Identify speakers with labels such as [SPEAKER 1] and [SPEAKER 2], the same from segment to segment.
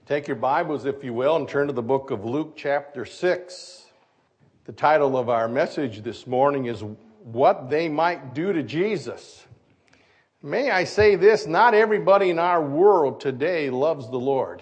[SPEAKER 1] Take your Bibles, if you will, and turn to the book of Luke chapter 6. The title of our message this morning is What They Might Do to Jesus. May I say this, not everybody in our world today loves the Lord.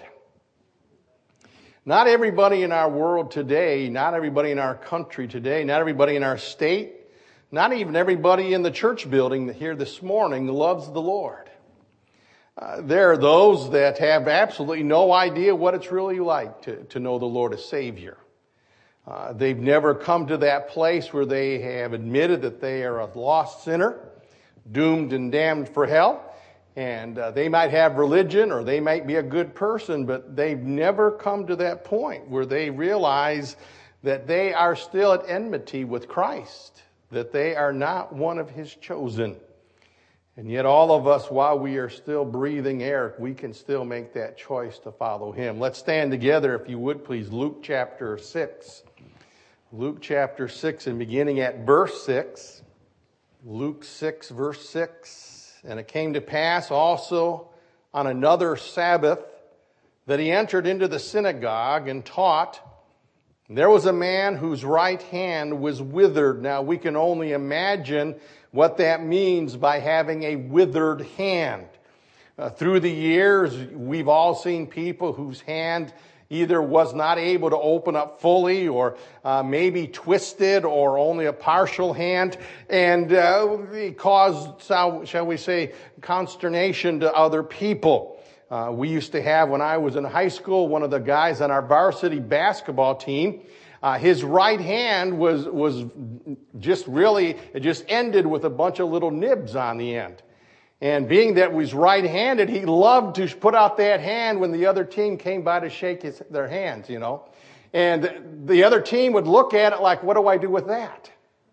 [SPEAKER 1] Not everybody in our world today, not everybody in our country today, not everybody in our state, not even everybody in the church building here this morning loves the Lord. There are those that have absolutely no idea what it's really like to know the Lord as Savior. They've never come to that place where they have admitted that they are a lost sinner, doomed and damned for hell. And they might have religion or they might be a good person, but they've never come to that point where they realize that they are still at enmity with Christ, that they are not one of His chosen. And yet all of us, while we are still breathing air, we can still make that choice to follow Him. Let's stand together, if you would, please. Luke chapter 6. Luke chapter 6 and beginning at verse 6. Luke 6, verse 6. And it came to pass also on another Sabbath that He entered into the synagogue and taught. There was a man whose right hand was withered. Now we can only imagine what that means by having a withered hand. Through the years, we've all seen people whose hand either was not able to open up fully or maybe twisted or only a partial hand. And it caused, shall we say, consternation to other people. We used to have, when I was in high school, one of the guys on our varsity basketball team, his right hand was just really, it just ended with a bunch of little nibs on the end. And being that he was right-handed, he loved to put out that hand when the other team came by to shake their hands, you know. And the other team would look at it like, what do I do with that?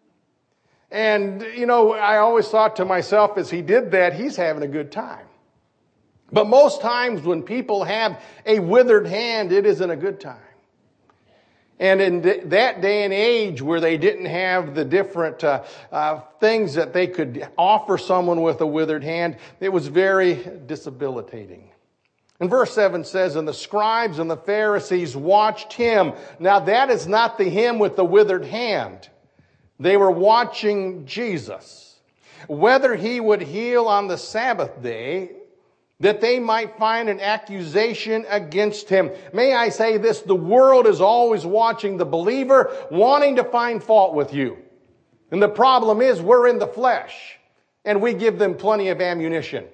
[SPEAKER 1] And, you know, I always thought to myself, as he did that, he's having a good time. But most times when people have a withered hand, it isn't a good time. And in that day and age where they didn't have the different things that they could offer someone with a withered hand, it was very debilitating. And verse 7 says, and the scribes and the Pharisees watched him. Now that is not the him with the withered hand. They were watching Jesus. Whether he would heal on the Sabbath day, that they might find an accusation against him. May I say this, the world is always watching the believer, wanting to find fault with you. And the problem is we're in the flesh, and we give them plenty of ammunition.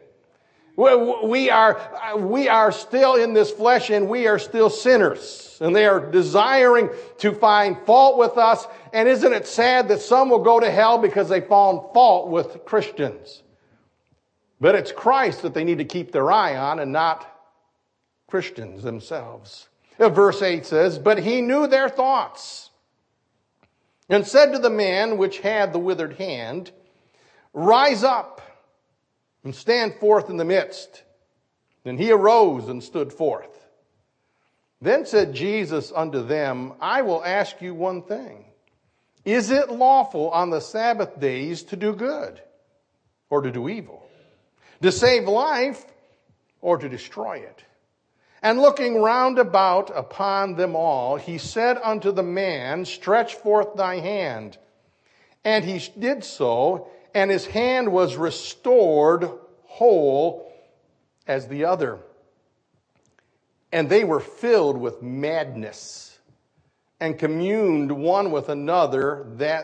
[SPEAKER 1] We are still in this flesh, and we are still sinners. And they are desiring to find fault with us. And isn't it sad that some will go to hell because they found fault with Christians? But it's Christ that they need to keep their eye on and not Christians themselves. Verse 8 says, but he knew their thoughts and said to the man which had the withered hand, rise up and stand forth in the midst. And he arose and stood forth. Then said Jesus unto them, I will ask you one thing. Is it lawful on the Sabbath days to do good or to do evil? To save life, or to destroy it? And looking round about upon them all, he said unto the man, stretch forth thy hand. And he did so, and his hand was restored whole as the other. And they were filled with madness, and communed one with another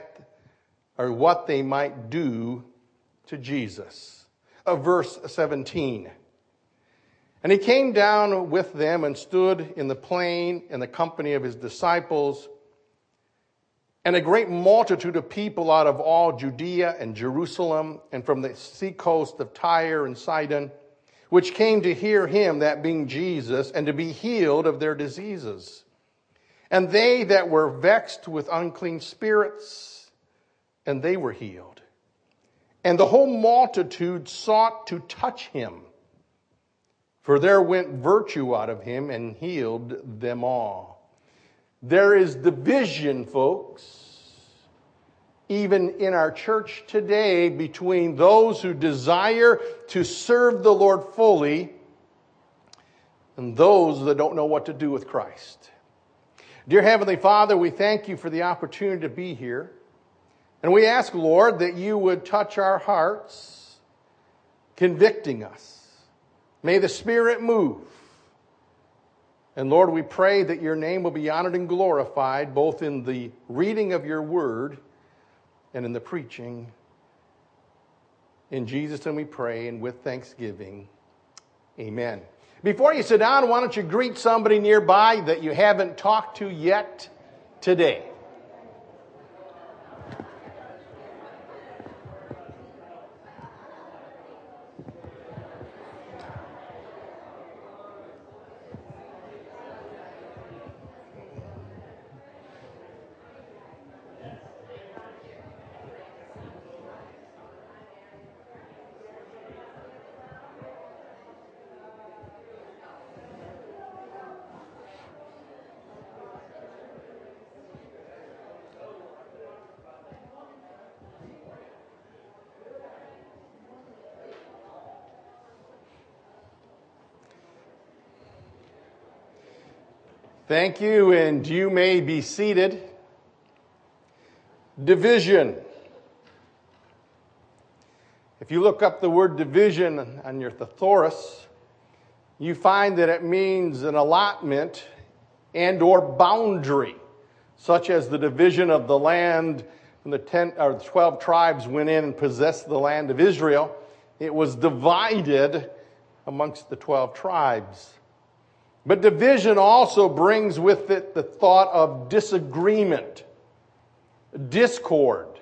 [SPEAKER 1] what they might do to Jesus. Verse 17. And he came down with them and stood in the plain in the company of his disciples, and a great multitude of people out of all Judea and Jerusalem, and from the seacoast of Tyre and Sidon, which came to hear him, that being Jesus, and to be healed of their diseases. And they that were vexed with unclean spirits, and they were healed. And the whole multitude sought to touch him, for there went virtue out of him and healed them all. There is division, folks, even in our church today, between those who desire to serve the Lord fully and those that don't know what to do with Christ. Dear Heavenly Father, we thank you for the opportunity to be here. And we ask, Lord, that you would touch our hearts, convicting us. May the Spirit move. And Lord, we pray that your name will be honored and glorified both in the reading of your word and in the preaching. In Jesus' name we pray, and with thanksgiving, amen. Before you sit down, why don't you greet somebody nearby that you haven't talked to yet today? Thank you, and you may be seated. Division. If you look up the word division on your thesaurus, you find that it means an allotment and or boundary, such as the division of the land when the 12 tribes went in and possessed the land of Israel. It was divided amongst the 12 tribes. But division also brings with it the thought of disagreement, discord,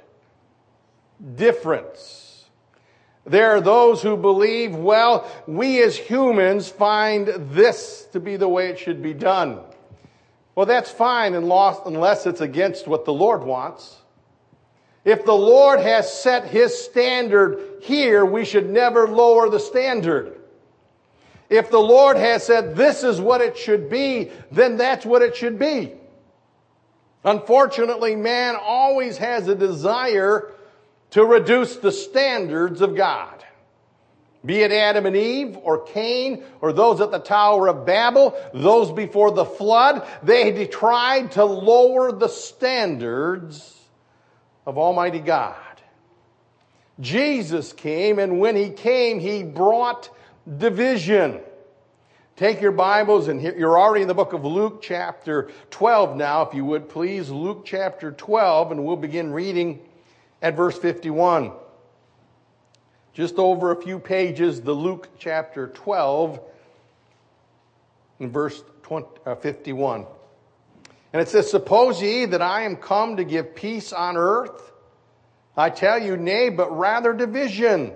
[SPEAKER 1] difference. There are those who believe, well, we as humans find this to be the way it should be done. Well, that's fine unless it's against what the Lord wants. If the Lord has set his standard here, we should never lower the standard. If the Lord has said this is what it should be, then that's what it should be. Unfortunately, man always has a desire to reduce the standards of God. Be it Adam and Eve or Cain or those at the Tower of Babel, those before the flood, they tried to lower the standards of Almighty God. Jesus came, and when he came, he brought division. Take your Bibles, and you're already in the book of Luke chapter 12 now, if you would please. Luke chapter 12, and we'll begin reading at verse 51. Just over a few pages, the Luke chapter 12, and verse 51. And it says, "Suppose ye that I am come to give peace on earth? I tell you, nay, but rather division.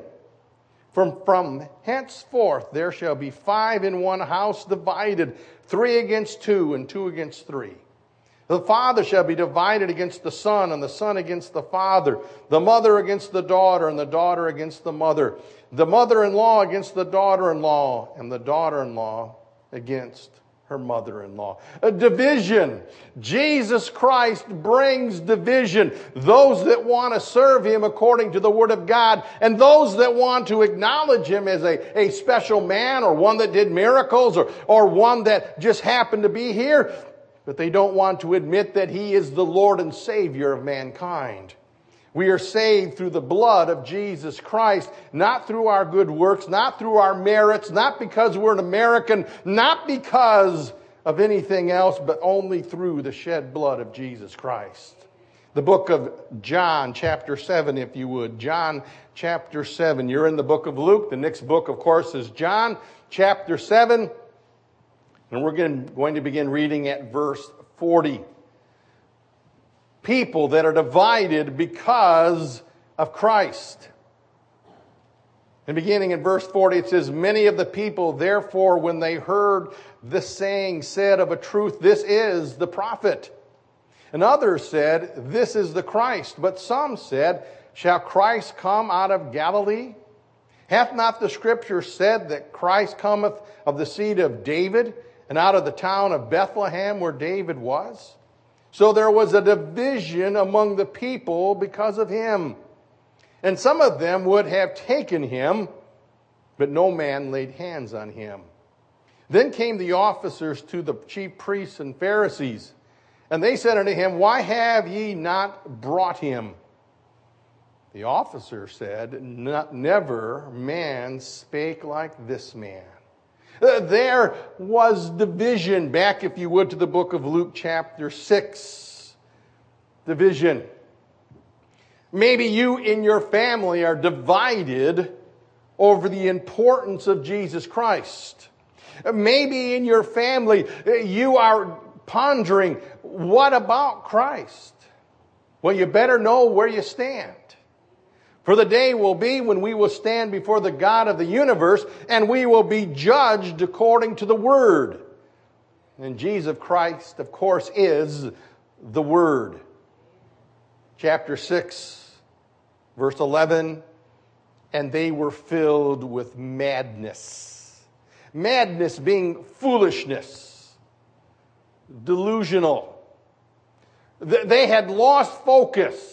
[SPEAKER 1] From henceforth there shall be 5 in one house divided, 3 against 2, and 2 against 3. The father shall be divided against the son, and the son against the father, the mother against the daughter, and the daughter against the mother, the mother-in-law against the daughter-in-law, and the daughter-in-law against her mother-in-law." A division. Jesus Christ brings division. Those that want to serve him according to the Word of God, and those that want to acknowledge him as a special man, or one that did miracles, or one that just happened to be here, but they don't want to admit that he is the Lord and Savior of mankind. We are saved through the blood of Jesus Christ, not through our good works, not through our merits, not because we're an American, not because of anything else, but only through the shed blood of Jesus Christ. The book of John, chapter 7, if you would. John, chapter 7. You're in the book of Luke. The next book, of course, is John, chapter 7. And we're going to begin reading at verse 40. People that are divided because of Christ. And beginning in verse 40, it says, "Many of the people, therefore, when they heard the saying, said of a truth, this is the prophet. And others said, this is the Christ. But some said, shall Christ come out of Galilee? Hath not the Scripture said that Christ cometh of the seed of David, and out of the town of Bethlehem where David was? So there was a division among the people because of him. And some of them would have taken him, but no man laid hands on him. Then came the officers to the chief priests and Pharisees, and they said unto him, Why have ye not brought him? The officer said, Never man spake like this man. There was division. Back, if you would, to the book of Luke chapter 6. Division. Maybe you in your family are divided over the importance of Jesus Christ. Maybe in your family you are pondering, what about Christ? Well, you better know where you stand. For the day will be when we will stand before the God of the universe, and we will be judged according to the Word. And Jesus Christ, of course, is the Word. Chapter 6, verse 11, and they were filled with madness. Madness being foolishness, delusional. They had lost focus.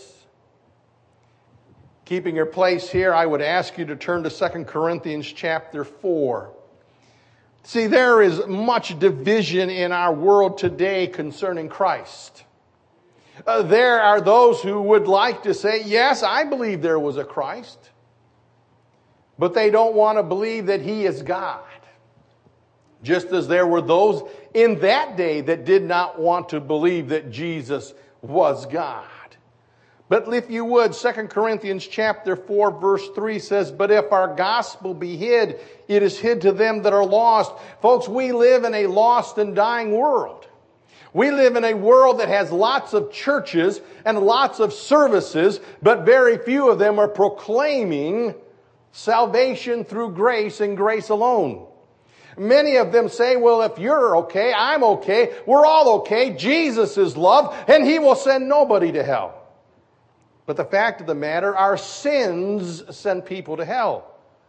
[SPEAKER 1] Keeping your place here, I would ask you to turn to 2 Corinthians chapter 4. See, there is much division in our world today concerning Christ. There are those who would like to say, yes, I believe there was a Christ, but they don't want to believe that He is God. Just as there were those in that day that did not want to believe that Jesus was God. But if you would, 2 Corinthians chapter 4 verse 3 says, But if our gospel be hid, it is hid to them that are lost. Folks, we live in a lost and dying world. We live in a world that has lots of churches and lots of services, but very few of them are proclaiming salvation through grace and grace alone. Many of them say, well, if you're okay, I'm okay, we're all okay, Jesus is love, and He will send nobody to hell. But the fact of the matter, our sins send people to hell.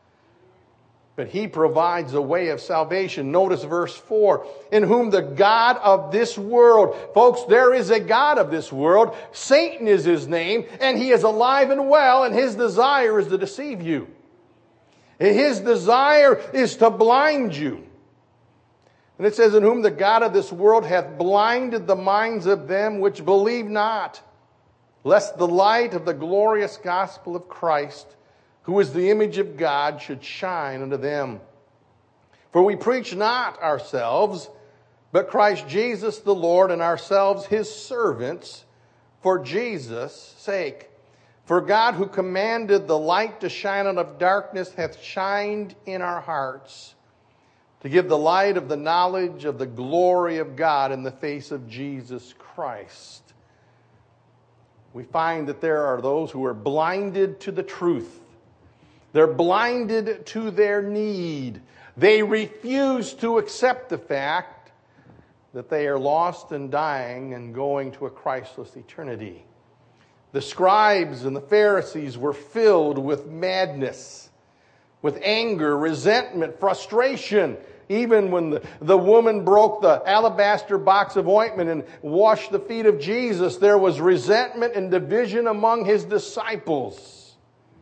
[SPEAKER 1] But He provides a way of salvation. Notice verse 4. In whom the God of this world. Folks, there is a God of this world. Satan is his name. And he is alive and well. And his desire is to deceive you. His desire is to blind you. And it says, in whom the God of this world hath blinded the minds of them which believe not, lest the light of the glorious gospel of Christ, who is the image of God, should shine unto them. For we preach not ourselves, but Christ Jesus the Lord, and ourselves His servants, for Jesus' sake. For God, who commanded the light to shine out of darkness, hath shined in our hearts, to give the light of the knowledge of the glory of God in the face of Jesus Christ. We find that there are those who are blinded to the truth. They're blinded to their need. They refuse to accept the fact that they are lost and dying and going to a Christless eternity. The scribes and the Pharisees were filled with madness, with anger, resentment, frustration. Even when the woman broke the alabaster box of ointment and washed the feet of Jesus, there was resentment and division among His disciples.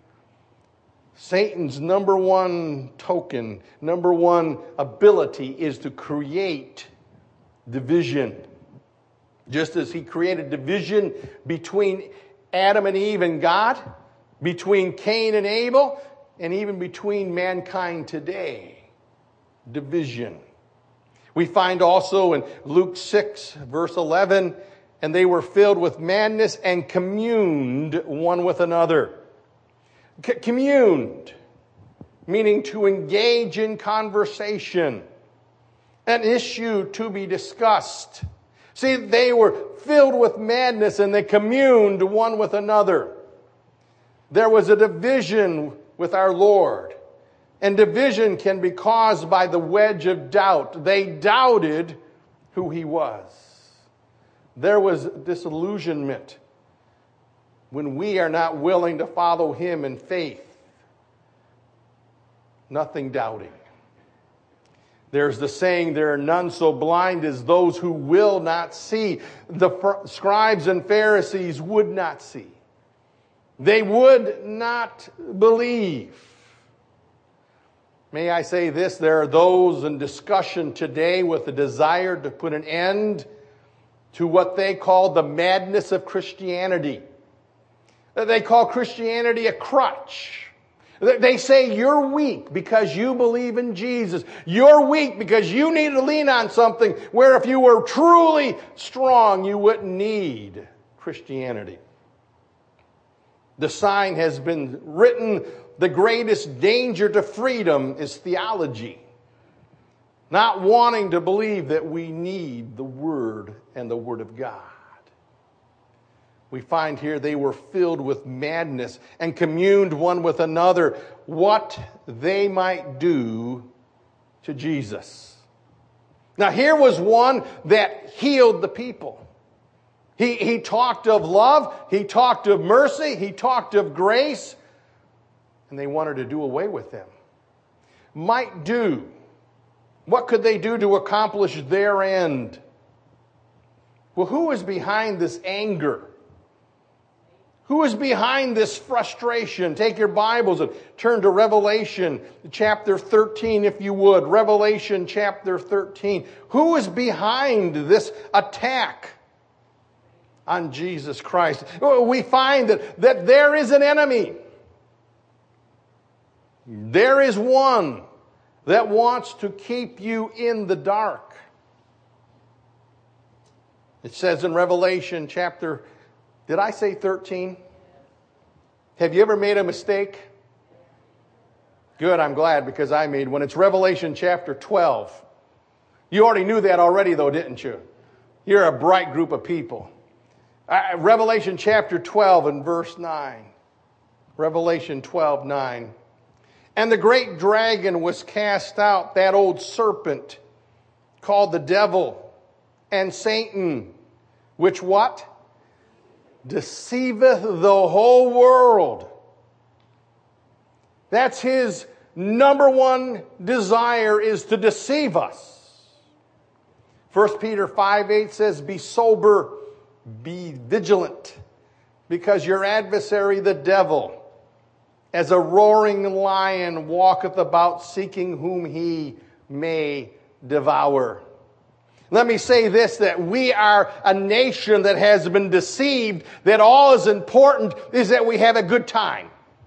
[SPEAKER 1] Satan's number one token, number one ability is to create division. Just as he created division between Adam and Eve and God, between Cain and Abel, and even between mankind today. Division. We find also in Luke 6, verse 11, and they were filled with madness and communed one with another. Communed, meaning to engage in conversation, an issue to be discussed. See, they were filled with madness and they communed one with another. There was a division with our Lord. And division can be caused by the wedge of doubt. They doubted who He was. There was disillusionment when we are not willing to follow Him in faith. Nothing doubting. There's the saying, there are none so blind as those who will not see. The scribes and Pharisees would not see. They would not believe. May I say this, there are those in discussion today with a desire to put an end to what they call the madness of Christianity. They call Christianity a crutch. They say you're weak because you believe in Jesus. You're weak because you need to lean on something where if you were truly strong, you wouldn't need Christianity. The sign has been written, the greatest danger to freedom is theology. Not wanting to believe that we need the Word and the Word of God. We find here they were filled with madness and communed one with another what they might do to Jesus. Now here was one that healed the people. He talked of love, he talked of mercy, he talked of grace, and they wanted to do away with him. Might do. What could they do to accomplish their end? Well, who is behind this anger? Who is behind this frustration? Take your Bibles and turn to Revelation chapter 13, if you would. Revelation chapter 13. Who is behind this attack on Jesus Christ? We find that there is an enemy. There is one that wants to keep you in the dark. It says in Revelation chapter, did I say 13? Have you ever made a mistake? Good, I'm glad, because I made one. It's Revelation chapter 12. You already knew that already, though, didn't you? You're a bright group of people. Revelation chapter 12 and verse 9. Revelation 12:9. And the great dragon was cast out, that old serpent, called the devil and Satan, which what? Deceiveth the whole world. That's his number one desire, is to deceive us. 1 Peter 5:8 says, be sober, be vigilant, because your adversary, the devil, as a roaring lion, walketh about seeking whom he may devour. Let me say this, that we are a nation that has been deceived, that all is important is that we have a good time.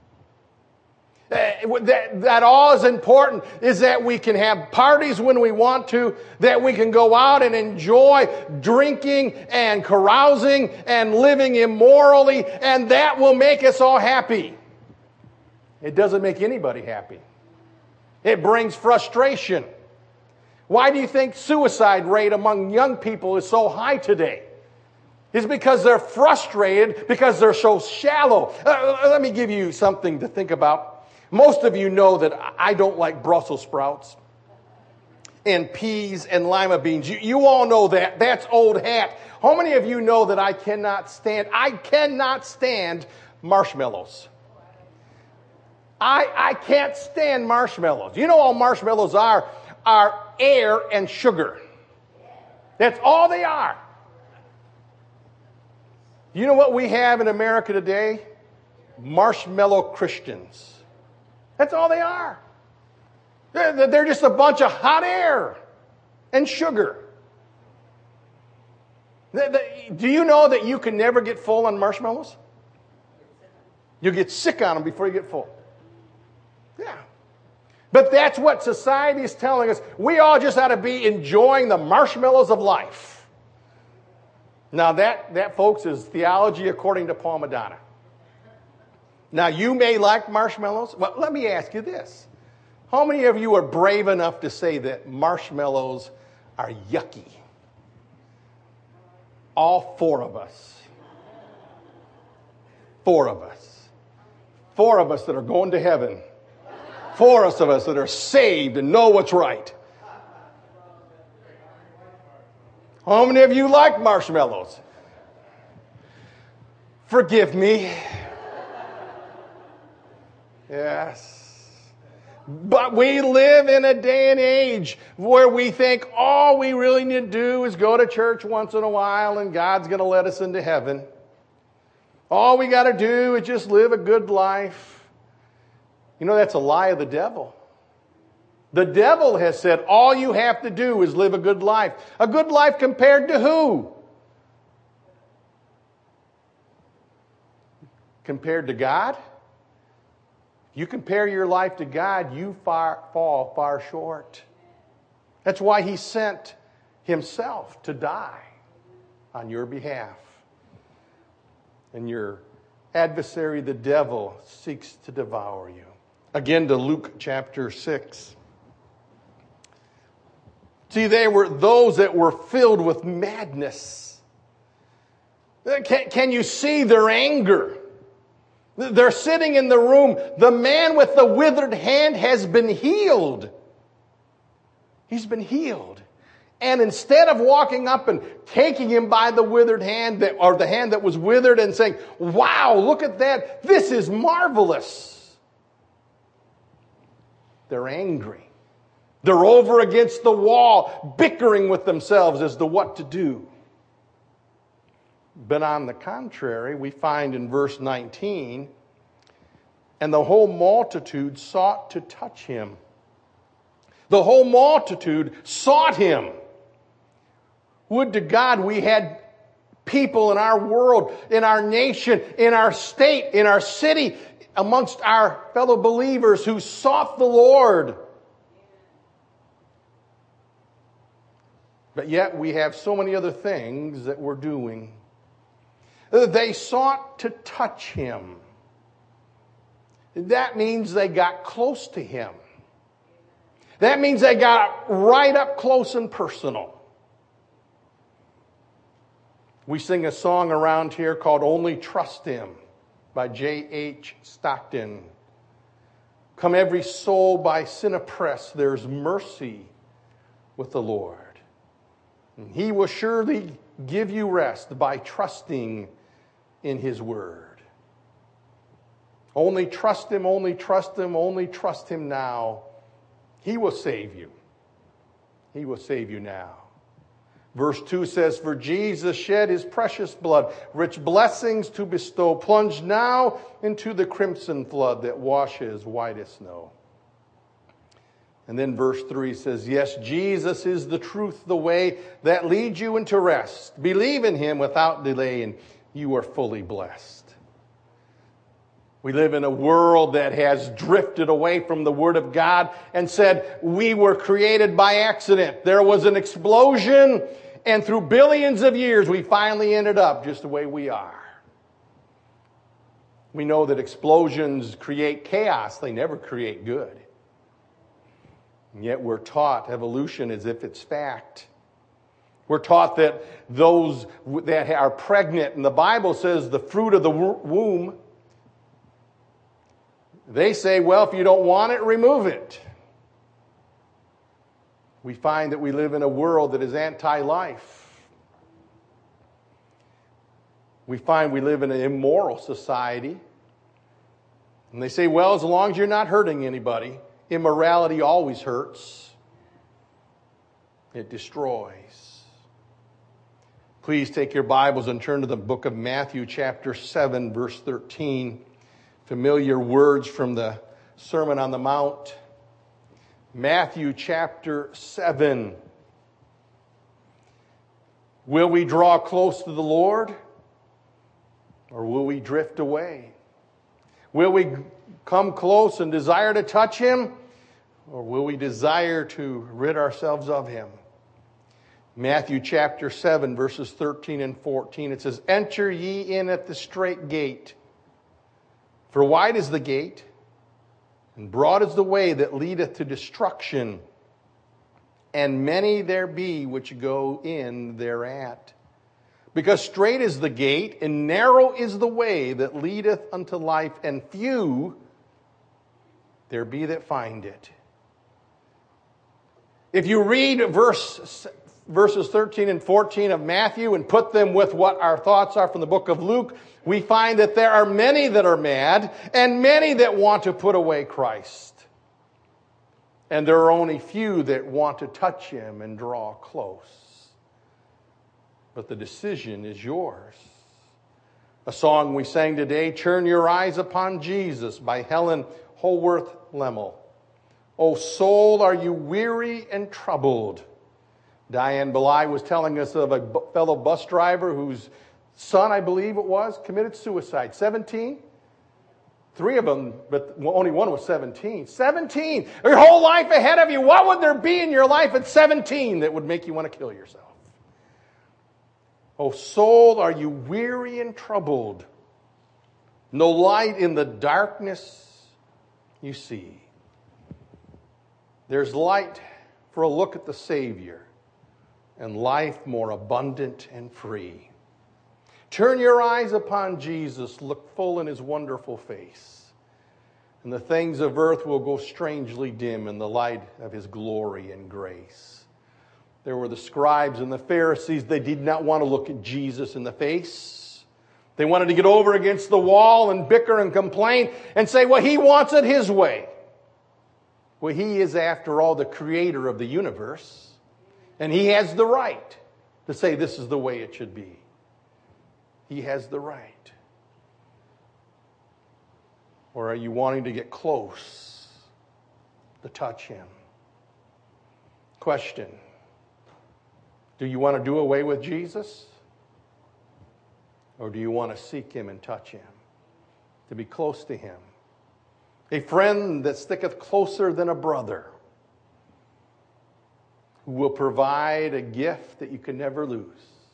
[SPEAKER 1] That all is important is that we can have parties when we want to, that we can go out and enjoy drinking and carousing and living immorally, and that will make us all happy. It doesn't make anybody happy. It brings frustration. Why do you think suicide rate among young people is so high today? It's because they're frustrated, because they're so shallow. Let me give you something to think about. Most of you know that I don't like Brussels sprouts and peas and lima beans. You all know that. That's old hat. How many of you know that I cannot stand marshmallows? I can't stand marshmallows. You know all marshmallows are air and sugar. That's all they are. You know what we have in America today? Marshmallow Christians. That's all they are. They're just a bunch of hot air and sugar. Do you know that you can never get full on marshmallows? You get sick on them before you get full. Yeah. But that's what society is telling us. We all just ought to be enjoying the marshmallows of life. Now that, folks, is theology according to Paul Madonna. Now, you may like marshmallows. Well, let me ask you this. How many of you are brave enough to say that marshmallows are yucky? All four of us. Four of us. Four of us that are going to heaven. Four of us that are saved and know what's right. How many of you like marshmallows? Forgive me. Yes. But we live in a day and age where we think all we really need to do is go to church once in a while and God's going to let us into heaven. All we got to do is just live a good life. You know, that's a lie of the devil. The devil has said all you have to do is live a good life. A good life compared to who? Compared to God? You compare your life to God, you fall far short. That's why He sent Himself to die on your behalf. And your adversary, the devil, seeks to devour you. Again to Luke chapter 6. See, they were those that were filled with madness. Can you see their anger? They're sitting in the room. The man with the withered hand has been healed. He's been healed. And instead of walking up and taking him by the withered hand, or the hand that was withered, and saying, wow, look at that, this is marvelous. They're angry. They're over against the wall, bickering with themselves as to what to do. But on the contrary, we find in verse 19, and the whole multitude sought to touch him. The whole multitude sought him. Would to God we had people in our world, in our nation, in our state, in our city, amongst our fellow believers who sought the Lord. But yet we have so many other things that we're doing. They sought to touch him. That means they got close to him. That means they got right up close and personal. We sing a song around here called Only Trust Him by J.H. Stockton. Come every soul by sin oppressed, there's mercy with the Lord. And He will surely give you rest by trusting in His word. Only trust Him, only trust Him, only trust Him now. He will save you. He will save you now. Verse 2 says, for Jesus shed His precious blood, rich blessings to bestow, plunge now into the crimson flood that washes white as snow. And then verse 3 says, yes, Jesus is the truth, the way that leads you into rest. Believe in Him without delay, and you are fully blessed. We live in a world that has drifted away from the Word of God and said, we were created by accident. There was an explosion, and through billions of years, we finally ended up just the way we are. We know that explosions create chaos. They never create good. And yet we're taught evolution as if it's fact. We're taught that those that are pregnant, and the Bible says the fruit of the womb, they say, well, if you don't want it, remove it. We find that we live in a world that is anti-life. We find we live in an immoral society. And they say, well, as long as you're not hurting anybody, immorality always hurts. It destroys. Please take your Bibles and turn to the book of Matthew chapter 7, verse 13. Familiar words from the Sermon on the Mount. Matthew chapter 7. Will we draw close to the Lord, or will we drift away? Will we come close and desire to touch Him, or will we desire to rid ourselves of Him? Matthew chapter 7, verses 13 and 14. It says, enter ye in at the strait gate. For wide is the gate, and broad is the way that leadeth to destruction, and many there be which go in thereat. Because strait is the gate, and narrow is the way that leadeth unto life, and few there be that find it. If you read verses 13 and 14 of Matthew and put them with what our thoughts are from the book of Luke, we find that there are many that are mad and many that want to put away Christ. And there are only few that want to touch Him and draw close. But the decision is yours. A song we sang today, Turn Your Eyes Upon Jesus, by Helen Holworth Lemmel. O soul, are you weary and troubled? Diane Belay was telling us of a fellow bus driver whose son, I believe it was, committed suicide. 17? 3 of them, but only one was 17. 17! Your whole life ahead of you. What would there be in your life at 17 that would make you want to kill yourself? O soul, are you weary and troubled? No light in the darkness you see. There's light for a look at the Savior and life more abundant and free. Turn your eyes upon Jesus, look full in his wonderful face, and the things of earth will go strangely dim in the light of his glory and grace. There were the scribes and the Pharisees. They did not want to look at Jesus in the face. They wanted to get over against the wall and bicker and complain and say, well, he wants it his way. Well, he is, after all, the creator of the universe, and he has the right to say this is the way it should be. He has the right. Or are you wanting to get close to touch him? Question. Do you want to do away with Jesus? Or do you want to seek him and touch him? To be close to him? A friend that sticketh closer than a brother, who will provide a gift that you can never lose.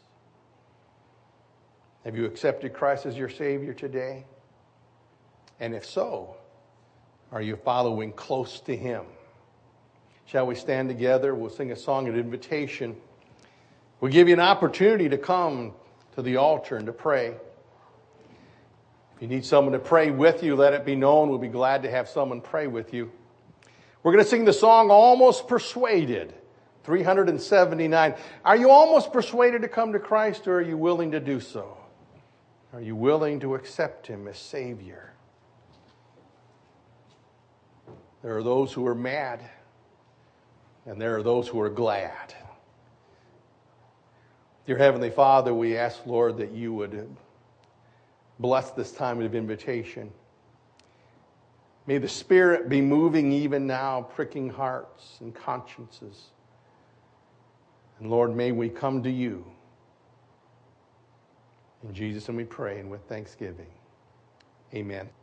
[SPEAKER 1] Have you accepted Christ as your Savior today? And if so, are you following close to him? Shall we stand together? We'll sing a song of invitation. We'll give you an opportunity to come to the altar and to pray. If you need someone to pray with you, let it be known. We'll be glad to have someone pray with you. We're going to sing the song, Almost Persuaded, 379. Are you almost persuaded to come to Christ, or are you willing to do so? Are you willing to accept him as Savior? There are those who are mad, and there are those who are glad. Dear Heavenly Father, we ask, Lord, that you would bless this time of invitation. May the Spirit be moving even now, pricking hearts and consciences. And Lord, may we come to you. In Jesus' name we pray, and with thanksgiving. Amen.